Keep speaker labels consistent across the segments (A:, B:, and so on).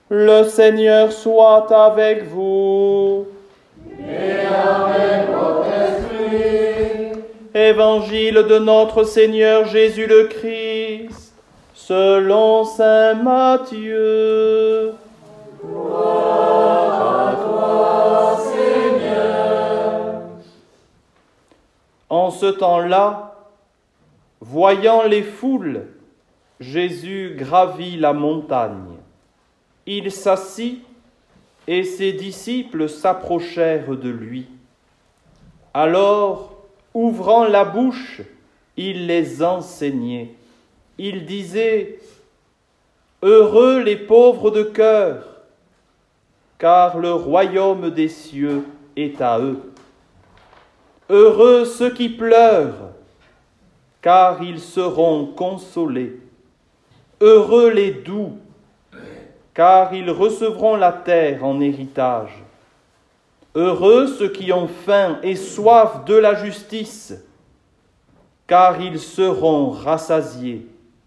A: Le Seigneur soit avec vous.
B: Et avec votre esprit.
A: Évangile de notre Seigneur Jésus le Christ, selon saint Matthieu.
B: Gloire à toi, Seigneur.
A: En ce temps-là, voyant les foules, Jésus gravit la montagne. Il s'assit et ses disciples s'approchèrent de lui. Alors, ouvrant la bouche, il les enseignait. Il disait : « Heureux les pauvres de cœur, car le royaume des cieux est à eux. Heureux ceux qui pleurent, car ils seront consolés. Heureux les doux, car ils recevront la terre en héritage. Heureux ceux qui ont faim et soif de la justice, car ils seront rassasiés.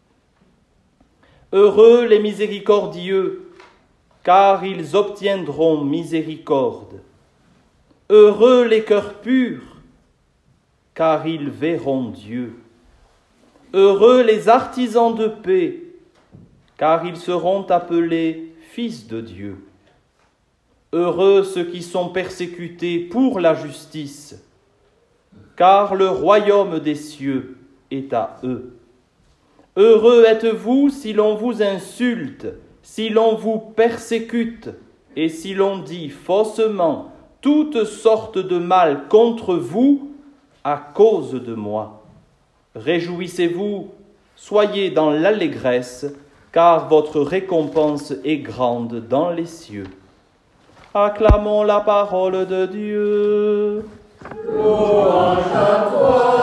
A: Heureux les miséricordieux, car ils obtiendront miséricorde. Heureux les cœurs purs, car ils verront Dieu. Heureux les artisans de paix, car ils seront appelés fils de Dieu. Heureux ceux qui sont persécutés pour la justice, car le royaume des cieux est à eux. Heureux êtes-vous si l'on vous insulte, si l'on vous persécute, et si l'on dit faussement toutes sortes de mal contre vous à cause de moi. Réjouissez-vous, soyez dans l'allégresse, car votre récompense est grande dans les cieux. Acclamons la parole de Dieu.
B: Louange à toi,